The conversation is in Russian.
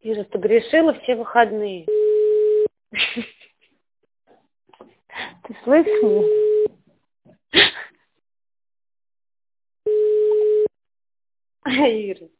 Ира, ты грешила все выходные. Ты слышишь меня? Ира.